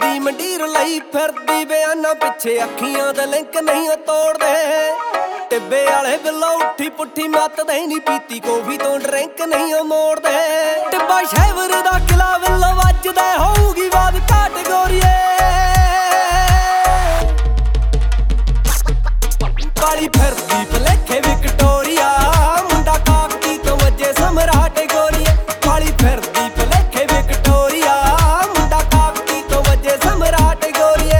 ਦੀ ਮੰਡੀਰ ਲਈ ਫਿਰਦੀ ਬਿਆਨਾਂ ਪਿੱਛੇ ਅੱਖੀਆਂ ਦੇ ਲਿੰਕ ਨਹੀਂ ਉਹ ਤੋੜਦੇ ਟਿੱਬੇ ਵਾਲੇ ਬਿੱਲੋ ਉੱਠੀ ਪੁੱਠੀ ਮੱਤ ਦੇ ਨਹੀਂ ਪੀਤੀ ਕੌਫੀ ਤੋਂ ਡਰਿੰਕ ਨਹੀਂ ਉਹ ਮੋੜਦੇ ਟਿੱਬਾ ਸ਼ਹਿਰ ਦਾ ਕਿਲਾ ਬਿੱਲੋ ਵੱਜਦਾ ਹੋਊਗੀ ਬਾਦ ਕੈਟੇਗੋਰੀਏ ਕਾਲੀ ਫਿਰਦੀ ਭਲੇਖੇ ਵਿਕਟੋਰੀਆ ਮੁੰਡਾ ਕਾਕਤੀ ਤੋਂ ਵੱਜੇ ਸਮਰਾਟ ਗੋਰੀਏ ਕਾਲੀ ਫਿਰਦੀ ਭਲੇਖੇ ਵਿਕਟੋਰੀਆ ਮੁੰਡਾ ਕਾਕਤੀ ਤੋਂ ਵੱਜੇ ਸਮਰਾਟ ਗੋਰੀਏ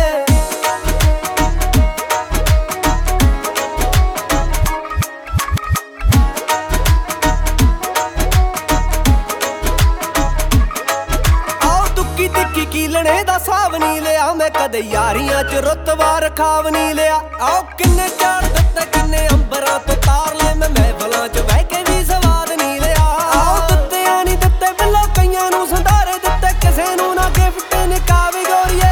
ਆਓ ਤੁੱਕੀ ਤਿੱਕੀ ਕੀਲਣੇ ਦਾ ਸਾਬ ਨੀ ਲਿਆ ਮੈਂ ਕਦੇ ਯਾਰੀਆਂ ਚ ਰੁਤਬਾ ਰਖਾਵ ਨੀ ਲਿਆ ਆਓ ਕਿੰਨੇ ਚਾਰ ਦਿੱਤੇ ਕਿੰਨੇ ਅੰਬਰਾਂ ਤੋਂ ਤਾਰ ਲੈ ਮੈਂ ਮਹਿਫਲਾਂ ਚ ਬਹਿ ਕੇ ਵੀ ਸਵਾਦ ਨੀ ਲਿਆ ਆਓ ਦਿੱਤਿਆਂ ਨੀ ਦਿੱਤੇ ਬਿੱਲੋ ਕਈਆਂ ਨੂੰ ਸੰਧਾਰੇ ਦਿੱਤੇ ਕਿਸੇ ਨੂੰ ਨਾ ਗਿਫਟ ਨਿਕਾਵੀ ਗੋਰੀਏ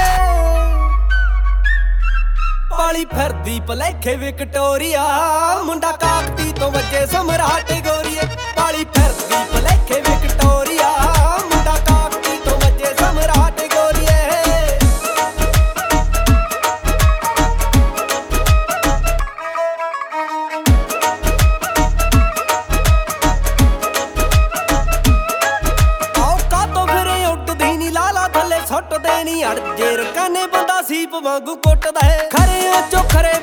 ਪਾਲੀ ਫਿਰਦੀ ਭਲੇਖੇ ਵਿਕਟੋਰੀਆ ਮੁੰਡਾ ਕਾਕਤੀ ਤੋਂ ਵੱਜੇ ਸਮਰਾਟ ਗੋਰੀਏ ਪਾਲੀ ਫਿਰਦੀ ਭਲੇਖੇ ਵਿਕਟੋਰੀਆ ਮੁੰਡਾ ਕਾਕਤੀ ਤੋਂ ਵੱਜੇ ਸਮਰਾਟ ਗੋਰੀਏ ਸੁੱਟ ਦੇਣੀ ਅੜ ਜੇ ਰਕਾਨੇ ਬੰਦਾ ਸੀਪ ਵਾਂਗੂ ਕੁੱਟਦਾ ਏ ਖਰੇ ਚੋਂ ਖਰੇ